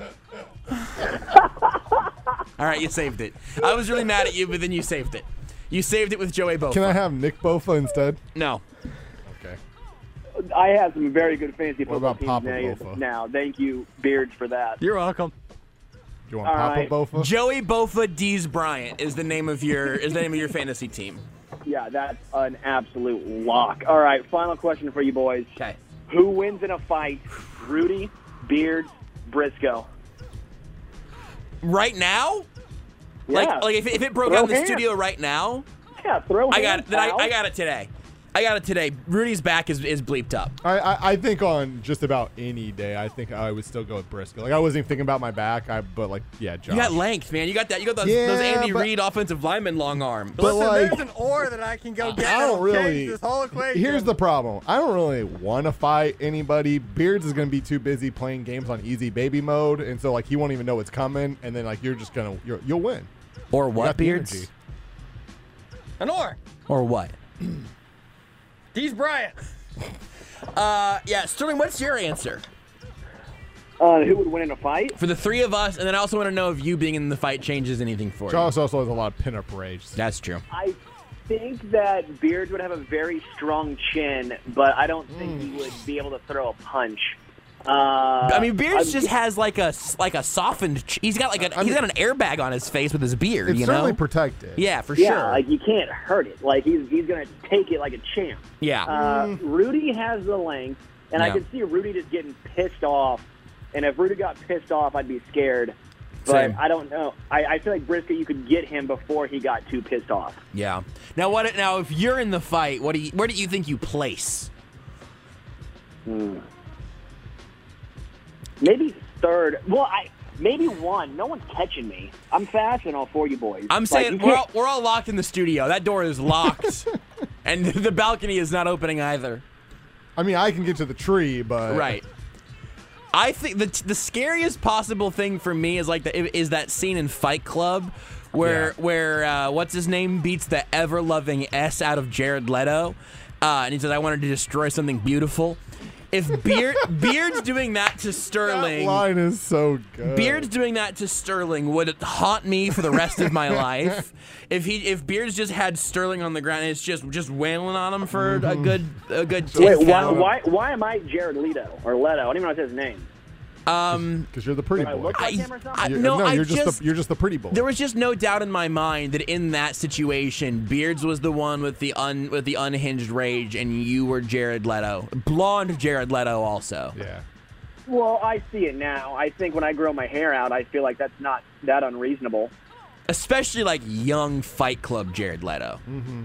All right, you saved it. I was really mad at you, but then you saved it. You saved it with Joey Bofa. Can I have Nick Bofa instead? No. Okay. I have some very good fantasy What football about teams Papa now, Bofa? now. Thank you, Beards, for that. You're welcome. Do you want All Papa right. Bofa? Joey Bofa D's Bryant is the name of your is the name of your fantasy team. Yeah, that's an absolute lock. All right, final question for you boys. Okay. Who wins in a fight? Rudy, Beards, Briscoe? Right now? Yeah. Like like if, if it broke Throw out in the hands. studio right now, Yeah, throw I got hands, it. Then I, pal. I got it today. I got it today. Rudy's back is, is bleeped up. I, I I think on just about any day, I think I would still go with Briscoe. Like I wasn't even thinking about my back. I but like yeah, Josh. You got length, man. You got that. You got those, Yeah, those Andy but- Reid offensive lineman long arm. But Listen, like, there's an ore that I can go get. I don't that'll change really. This whole equation. Here's the problem. I don't really want to fight anybody. Beards is gonna be too busy playing games on easy baby mode, and so like he won't even know what's coming, and then like you're just gonna you're, you'll win. Or You what, got the Beards? energy. An or. Or what? Deez Bryant. Uh, yeah, Sterling, what's your answer? Uh, who would win in a fight? For the three of us, and then I also want to know if you being in the fight changes anything for you. Charles also has a lot of pinup rage. That's true. I think that Beards would have a very strong chin, but I don't think he would be able to throw a punch. Uh, I mean, Beards I'm- just has like a like a softened. Ch- he's got like a I he's mean- got an airbag on his face with his beard. It's you certainly know. protected. Yeah, for Yeah, sure. like you can't hurt it. Like he's he's gonna take it like a champ. yeah. Uh, Rudy has the length, and I Yeah. could see Rudy just getting pissed off. And if Rudy got pissed off, I'd be scared. But Same. I don't know. I, I feel like Briscoe, you could get him before he got too pissed off. yeah. Now what? Now if you're in the fight, what do you? Where do you think you place? Maybe third. Well, I maybe one. No one's catching me. I'm fast and all for you boys. I'm Like, saying you we're can't- all, we're all locked in the studio. That door is locked, and the balcony is not opening either. I mean, I can get to the tree, but Right. I think the the scariest possible thing for me is like the, is that scene in Fight Club where Yeah. where uh, what's his name beats the ever loving S out of Jared Leto, uh, and he says, "I wanted to destroy something beautiful." If Beard Beard's doing that to that Sterling, line is so good. Beard's doing that to Sterling would haunt me for the rest of my life. If he if Beard's just had Sterling on the ground, and it's just just wailing on him for a good a good Wait, ten why, count. why, why am I Jared Leto or Leto? I don't even know what's his name. Um, because you're the pretty Do I boy. look like I- him or something? I- You're- no, I you're just, just- the, you're just the pretty boy. There was just no doubt in my mind that in that situation, Beards was the one with the un with the unhinged rage, and you were Jared Leto, blonde Jared Leto, also. yeah. Well, I see it now. I think when I grow my hair out, I feel like that's not that unreasonable. Especially like young Fight Club Jared Leto.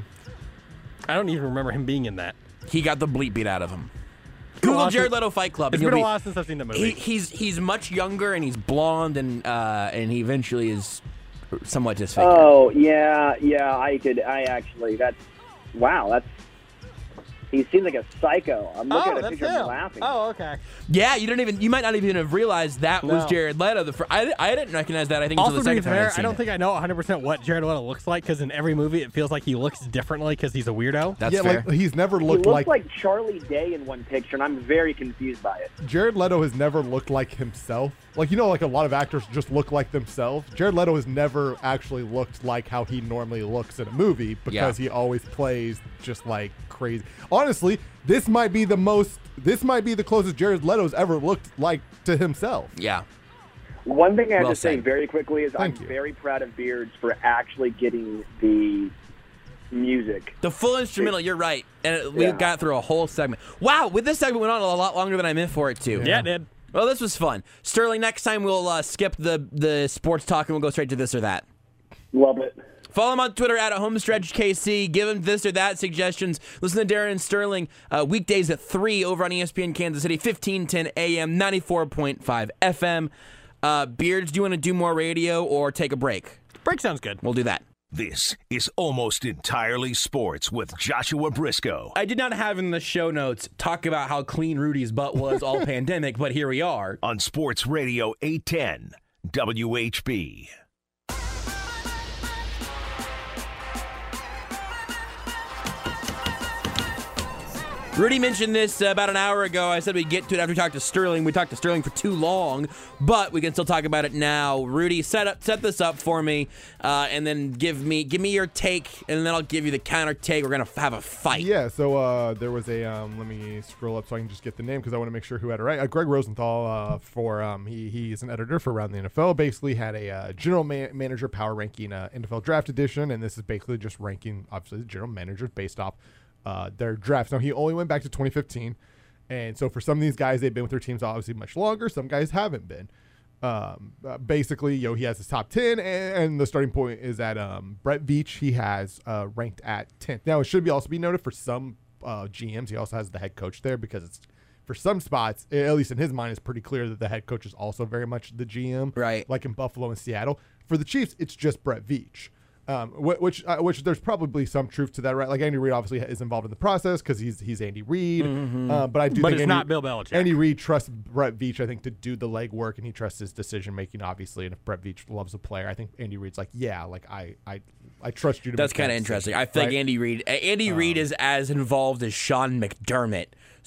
I don't even remember him being in that. He got the bleep beat out of him. been a Google while Jared since- Leto Fight Club. It's and been a you'll be- while since I've seen the movie. He, he's he's much younger and he's blonde and uh, and he eventually is somewhat disfigured. Oh yeah, yeah. I could. I actually. That's wow. That's. He seems like a psycho. I'm looking oh, at a that's picture of him. him laughing. Oh, okay. Yeah, you don't even you might not even have realized that was No. Jared Leto. The fir- I, I didn't recognize that. I think until Also, the to be second time fair, I'd I seen don't it. think I know one hundred percent what Jared Leto looks like because in every movie it feels like he looks differently because he's a weirdo. That's yeah, fair. like he's never He looked looks like, like, Charlie Day in one picture, and I'm very confused by it. Jared Leto has never looked like himself. Like, you know, like a lot of actors just look like themselves. Jared Leto has never actually looked like how he normally looks in a movie because Yeah. he always plays just like crazy. Honestly, this might be the most, this might be the closest Jared Leto's ever looked like to himself. yeah. One thing I have Well to say said. very quickly is Thank I'm you. very proud of Beards for actually getting the music. The full instrumental, you're right. And it, we Yeah. got through a whole segment. Wow, with this segment went on a lot longer than I meant for it to. Yeah, it did. Well, this was fun. Sterling, next time we'll uh, skip the, the sports talk and we'll go straight to this or that. Love it. Follow him on Twitter at HomestretchKC. Give him this or that suggestions. Listen to Darren and Sterling uh, weekdays at three over on E S P N Kansas City, fifteen ten A M, ninety-four point five F M. Uh, Beards, do you want to do more radio or take a break? Break sounds good. We'll do that. This is Almost Entirely Sports with Joshua Briscoe. I did not have in the show notes talk about how clean Rudy's butt was all pandemic, but here we are. On Sports Radio eight ten W H B. Rudy mentioned this uh, about an hour ago. I said we'd get to it after we talked to Sterling. We talked to Sterling for too long, but we can still talk about it now. Rudy, set up, set this up for me, uh, and then give me give me your take, and then I'll give you the counter take. We're gonna f- have a fight. Yeah, so uh, there was a, um, let me scroll up so I can just get the name because I want to make sure who had it right. Uh, Greg Rosenthal, uh, for um, he he's an editor for Around the N F L, basically had a uh, general ma- manager power ranking uh, N F L draft edition, and this is basically just ranking, obviously, the general managers based off uh, their drafts. Now, he only went back to twenty fifteen, and so for some of these guys, they've been with their teams obviously much longer. Some guys haven't been. Um, uh, basically, you know, he has his top ten, and, and the starting point is at um, Brett Veach. He has uh, ranked at tenth. Now, it should be also be noted for some uh, G Ms, he also has the head coach there because it's for some spots, at least in his mind, it's pretty clear that the head coach is also very much the G M, Right. like in Buffalo and Seattle. For the Chiefs, it's just Brett Veach. Um, wh- which uh, which there's probably some truth to that, right? Like Andy Reid obviously is involved in the process because he's he's Andy Reid. Mm-hmm. Uh, but I do But think it's Andy, not Bill Belichick. Andy Reid trusts Brett Veach, I think, to do the legwork, and he trusts his decision making, obviously. And if Brett Veach loves a player, I think Andy Reid's like, yeah, like I I, I trust you to. That's kind of interesting. I feel right? like Andy Reid. Andy um, Reid is as involved as Sean McDermott,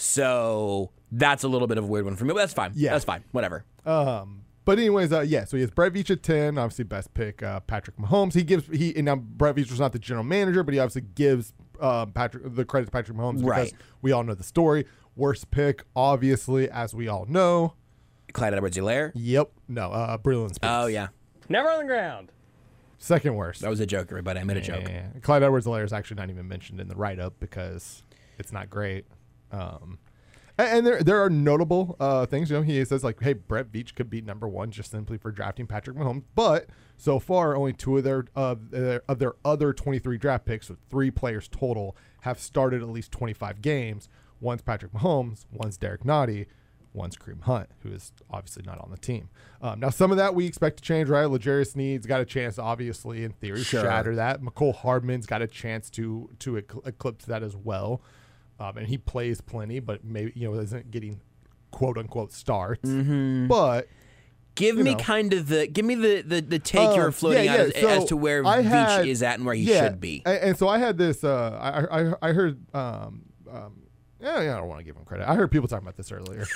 so that's a little bit of a weird one for me. But that's fine. Yeah, that's fine. Whatever. Um. But anyways, uh, yeah. So he has Brett Veach at ten. Obviously, best pick uh, Patrick Mahomes. He gives he and now Brett Veach was not the general manager, but he obviously gives uh, Patrick the credit to Patrick Mahomes because Right. we all know the story. Worst pick, obviously, as we all know. Clyde Edwards-Helaire. Yep. No. Uh, Brilliant Speaks. Oh yeah, Never on the ground. Second worst. that was a joke, everybody. I made a joke. Yeah. Clyde Edwards-Helaire is actually not even mentioned in the write-up because it's not great. Um, and, and there there are notable uh, things. You know, he says like, "Hey, Brett Veach could be number one just simply for drafting Patrick Mahomes." But so far, only two of their uh, their, of their other twenty-three draft picks, with three players total, have started at least twenty-five games. One's Patrick Mahomes, one's Derek Nottie, one's Kareem Hunt, who is obviously not on the team. Um, now, some of that we expect to change, right? L'Jarius Sneed's got a chance, obviously, in theory, Sure. shatter that. McCole Hardman's got a chance to to ecl- eclipse that as well. Um, and he plays plenty, but maybe, you know, isn't getting quote unquote starts. Mm-hmm. But Give you me know. kind of the give me the the, the take Um, you're floating yeah, out yeah, as, so as to where I Veach had- is at and where he yeah, should be. And, and so I had this. Uh, I, I I heard. Um, um, yeah, yeah, I don't want to give him credit. I heard people talking about this earlier.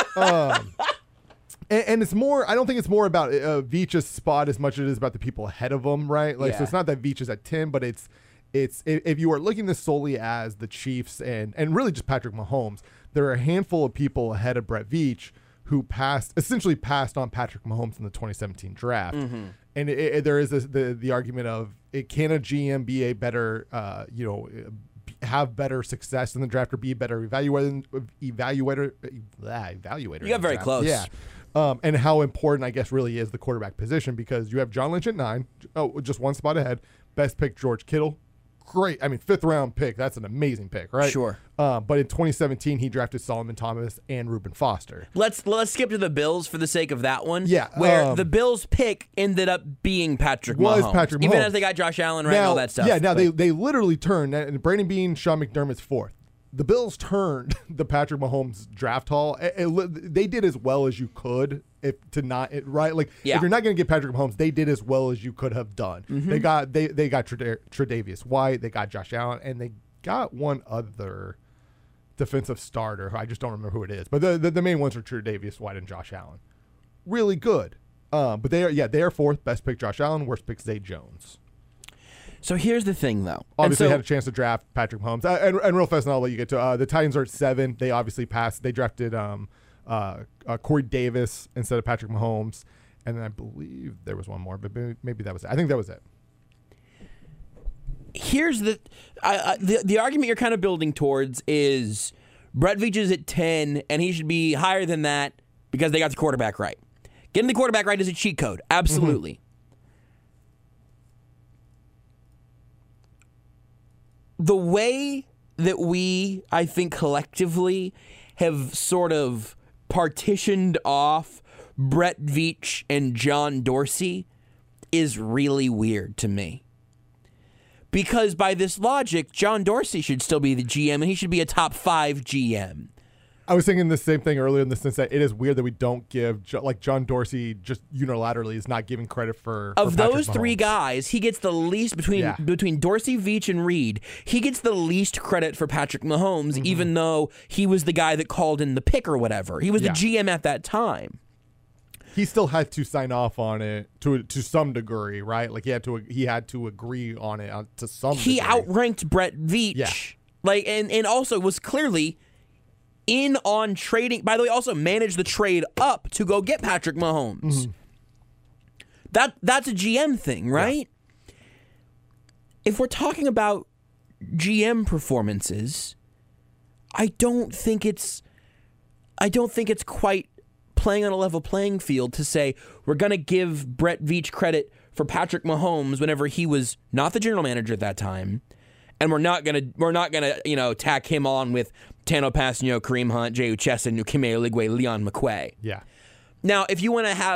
um, and, and it's more. I don't think it's more about uh, Veach's spot as much as it is about the people ahead of him, right? Like, so Yeah. it's not that Veach is at ten, but it's it's if, if you are looking this solely as the Chiefs and and really just Patrick Mahomes, there are a handful of people ahead of Brett Veach who passed essentially passed on Patrick Mahomes in the twenty seventeen draft. Mm-hmm. And it, it, there is this, the the argument of it, can a G M be a better uh, you know have better success in the draft or be a better evaluator evaluator blah, evaluator. You got in the very draft. close. Yeah. Um, and how important I guess really is the quarterback position, because you have John Lynch at nine, oh, just one spot ahead. Best pick George Kittle. Great. I mean, fifth round pick. That's an amazing pick, right? Sure. Uh, but in twenty seventeen, he drafted Solomon Thomas and Reuben Foster. Let's let's skip to the Bills for the sake of that one. Yeah, where um, the Bills pick ended up being Patrick Was Mahomes, Patrick even Mahomes. as they got Josh Allen right now, and all that stuff. Yeah, now but- they they literally turned, and Brandon Beane, Sean McDermott's fourth. The Bills turned the Patrick Mahomes draft haul. It- it- they did as well as you could, if to not it, right. Like Yeah. if you're not going to get Patrick Mahomes, they did as well as you could have done. Mm-hmm. They got they they got Treda- Tre'Davious White, they got Josh Allen, and they got one other defensive starter. I just don't remember who it is, but the the, the main ones are Tre'Davious White and Josh Allen. Really good. Um, but they are yeah they are fourth. Best pick Josh Allen. Worst pick Zay Jones. So here's the thing, though. Obviously, and so, had a chance to draft Patrick Mahomes. Uh, and, and real fast, and I'll let you get to uh, the Titans are at seven. They obviously passed. They drafted um, uh, uh, Corey Davis instead of Patrick Mahomes. And then I believe there was one more, but maybe, maybe that was it. I think that was it. here's the, I, I, the the argument you're kind of building towards is Brett Veach is at ten, and he should be higher than that because they got the quarterback right. Getting the quarterback right is a cheat code. Absolutely. Mm-hmm. The way that we, I think, collectively have sort of partitioned off Brett Veach and John Dorsey is really weird to me. Because by this logic, John Dorsey should still be the G M, and he should be a top five G M. I was thinking the same thing earlier in the sense that it is weird that we don't give, Jo- like John Dorsey just unilaterally is not giving credit for Of for Patrick those three Mahomes. guys, he gets the least between Yeah. between Dorsey, Veach, and Reed. He gets the least credit for Patrick Mahomes, Mm-hmm. even though he was the guy that called in the pick or whatever. He was Yeah. the G M at that time. He still had to sign off on it to to some degree, right? Like he had to he had to agree on it uh, to some. He degree. outranked Brett Veach. Yeah. Like and, and also was clearly in on trading. By the way, also managed the trade up to go get Patrick Mahomes. Mm-hmm. That that's a G M thing, right? Yeah. If we're talking about G M performances, I don't think it's I don't think it's quite playing on a level playing field to say we're going to give Brett Veach credit for Patrick Mahomes whenever he was not the general manager at that time, and we're not going to we're not going to, you know, tack him on with Tano Passanio, Kareem Hunt, Jay Uchesson, Ukeme Oligwe, Leon McQuay. Yeah. Now, if you want to have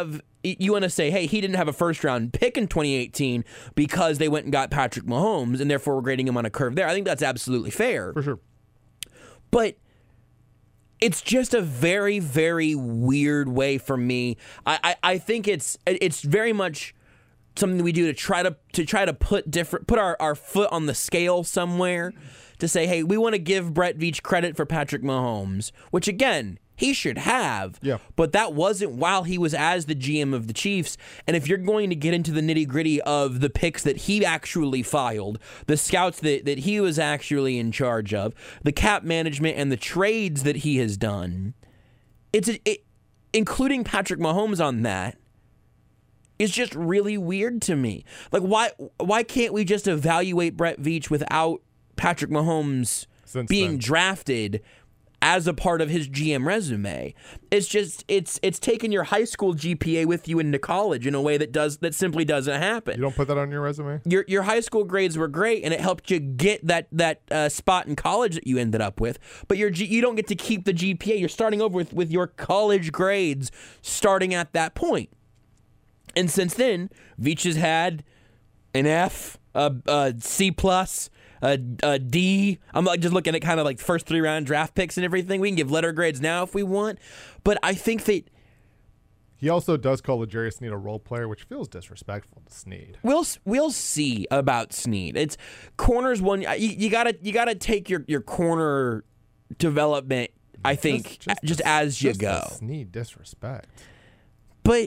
you want to say, hey, he didn't have a first round pick in twenty eighteen because they went and got Patrick Mahomes, and therefore we're grading him on a curve there. I think that's absolutely fair. For sure. But it's just a very, very weird way for me. I, I, I think it's it's very much something we do to try to to try to put different put our, our foot on the scale somewhere to say, hey, we want to give Brett Veach credit for Patrick Mahomes, which again, he should have. Yeah. But that wasn't while he was as the G M of the Chiefs. And if you're going to get into the nitty-gritty of the picks that he actually filed, the scouts that, that he was actually in charge of, the cap management and the trades that he has done, it's a, it, including Patrick Mahomes on that, is just really weird to me. Like, why why can't we just evaluate Brett Veach without Patrick Mahomes Since being then. drafted as a part of his G M resume? It's just it's it's taking your high school G P A with you into college in a way that does that simply doesn't happen. You don't put that on your resume? Your your high school grades were great, and it helped you get that that uh, spot in college that you ended up with. But your G, you don't get to keep the G P A. You're starting over with, with your college grades starting at that point. And since then, Veach has had an F, a, a C plus, a, a D. I'm like just looking at kind of like first three round draft picks and everything. We can give letter grades now if we want, but I think that he also does call L'Jarius Sneed a role player, which feels disrespectful to Sneed. we'll we'll see about Sneed. It's corners one. You, you gotta you gotta take your, your corner development. I think just, just, just as you just go. Sneed disrespect, but.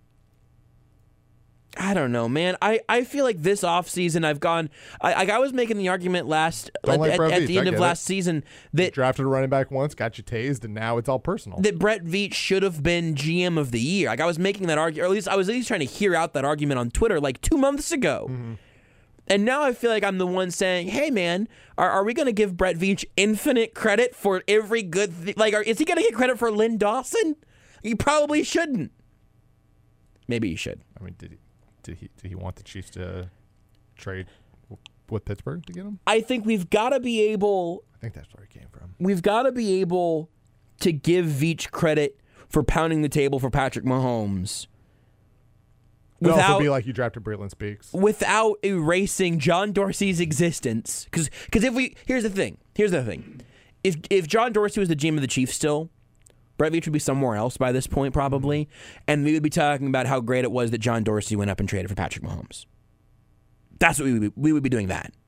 I don't know, man. I, I feel like this offseason I've gone... I, I I was making the argument last at, like at, Brett at Veach, the end I of get last it. season that drafted a running back once, got you tased, and now it's all personal. that Brett Veach should have been G M of the year. Like I was making that argument, or at least I was at least trying to hear out that argument on Twitter like two months ago. Mm-hmm. And now I feel like I'm the one saying, hey, man, are, are we going to give Brett Veach infinite credit for every good thing? Like, are, is he going to get credit for Lynn Dawson? He probably shouldn't. Maybe he should. I mean, did he? Did he, did he want the Chiefs to trade with Pittsburgh to get him? I think we've got to be able... I think that's where he came from. We've got to be able to give Veach credit for pounding the table for Patrick Mahomes. It would Without, also be like you drafted Braylon Speaks. without erasing John Dorsey's existence. Because if we... Here's the thing. Here's the thing. If, if John Dorsey was the G M of the Chiefs still... Brett Veach would be somewhere else by this point, probably. And we would be talking about how great it was that John Dorsey went up and traded for Patrick Mahomes. That's what we would be, we would be doing that.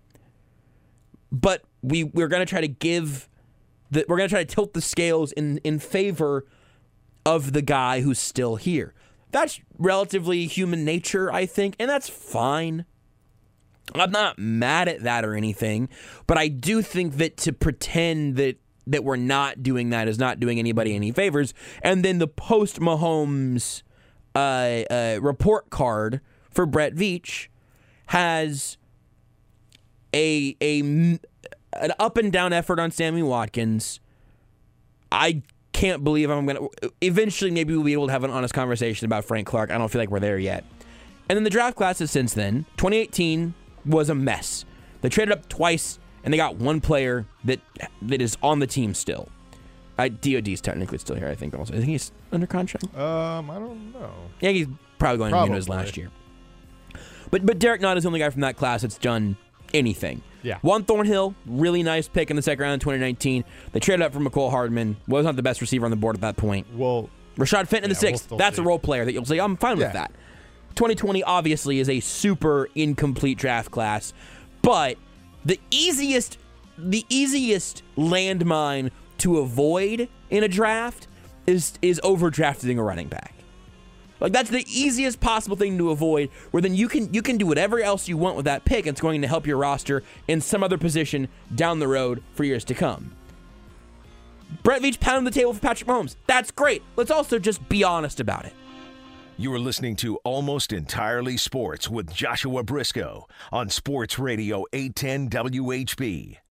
But we, we're going to try to give... the We're going to try to tilt the scales in, in favor of the guy who's still here. That's relatively human nature, I think, and that's fine. I'm not mad at that or anything, but I do think that to pretend that that we're not doing that is not doing anybody any favors. And then the post-Mahomes uh, uh, report card for Brett Veach has a a an up and down effort on Sammy Watkins. I can't believe I'm gonna. Eventually, maybe we'll be able to have an honest conversation about Frank Clark. I don't feel like we're there yet. And then the draft classes since then. twenty eighteen was a mess. They traded up twice. And they got one player that that is on the team still. Uh, D O D's technically still here, I think, also. I think he's under contract. Um, I don't know. Yeah, he's probably going Probably. to his last year. But but Derek Nunn is the only guy from that class that's done anything. Yeah. Juan Thornhill, really nice pick in the second round in twenty nineteen. They traded up for McCole Hardman. Was not the best receiver on the board at that point. Well, Rashad Fenton in the yeah, we'll sixth. still That's see. a role player that you'll say, I'm fine Yeah. with that. twenty twenty obviously is a super incomplete draft class. But the easiest... The easiest landmine to avoid in a draft is is overdrafting a running back. Like that's the easiest possible thing to avoid, where then you can you can do whatever else you want with that pick, and it's going to help your roster in some other position down the road for years to come. Brett Veach pounding the table for Patrick Mahomes. That's great. Let's also just be honest about it. You are listening to Almost Entirely Sports with Joshua Briscoe on Sports Radio eight ten W H B.